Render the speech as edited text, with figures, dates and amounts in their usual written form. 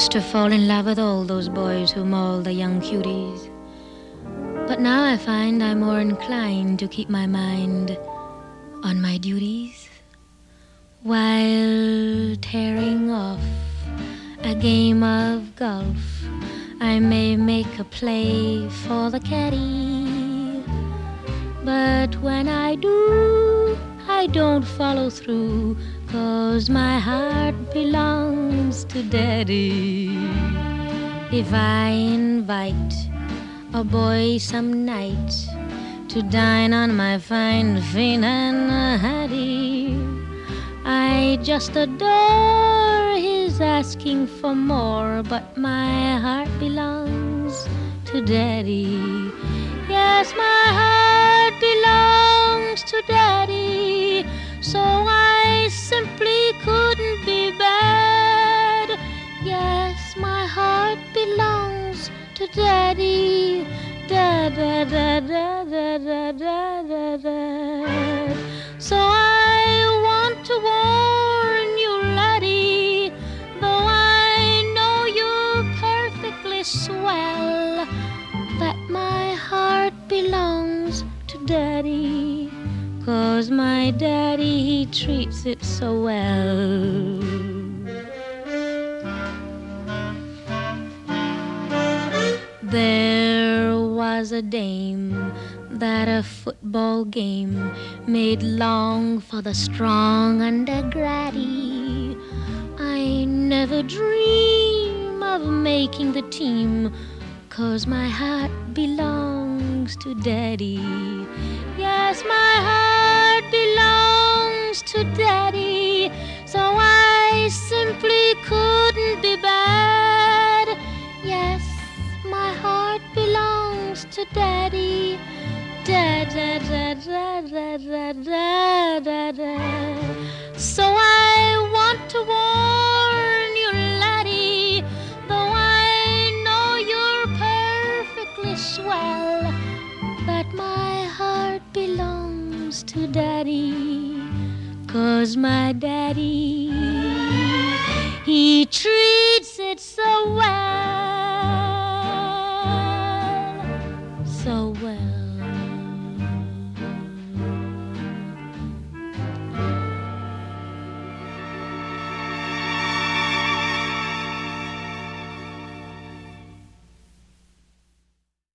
used to fall in love with all those boys who maul the young cuties. But now I find I'm more inclined to keep my mind on my duties while tearing off a game of golf. I may make a play for the caddy, but when I do, I don't follow through, 'cause my heart belongs to Daddy. If I invite a boy some night to dine on my fine Fina Hattie, I just adore his asking for more, but my heart belongs to Daddy. Yes, my heart belongs to Daddy, so I simply couldn't be bad. Yes, my heart belongs to Daddy. Da da da da da da da da da. So I want to warn you, laddie, though I know you're perfectly swell, that my heart belongs to Daddy, 'cause my daddy, he treats it so well. There was a dame that a football game made long for the strong and the gratty. I never dream of making the team, 'cause my heart belongs to Daddy. Yes, my heart belongs to Daddy, so I simply couldn't be bad. Yes, my heart belongs to Daddy. Da da da da da da da da da. So I want to warn you, laddie, though I know you're perfectly swell, that my heart belongs to Daddy, 'cause my daddy, he treats